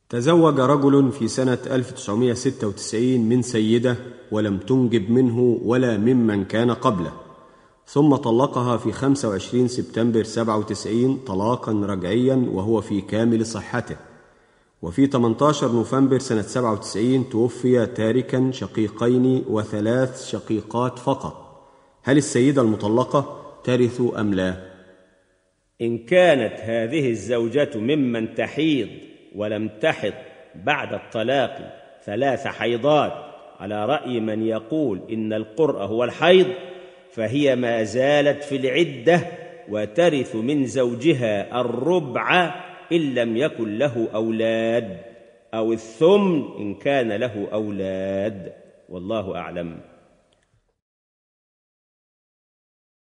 تزوج رجل في سنة 1996 من سيدة ولم تنجب منه ولا ممن كان قبله، ثم طلقها في 25 سبتمبر 97 طلاقا رجعيا وهو في كامل صحته. وفي 18 نوفمبر سنة 97 توفي تاركا شقيقين و3 شقيقات فقط. هل السيدة المطلقة ترث أم لا؟ إن كانت هذه الزوجة ممن تحيض ولم تحض بعد الطلاق 3 حيضات على رأي من يقول إن القرء هو الحيض، فهي ما زالت في العدة وترث من زوجها الربع إن لم يكن له أولاد، أو الثمن إن كان له أولاد، والله أعلم.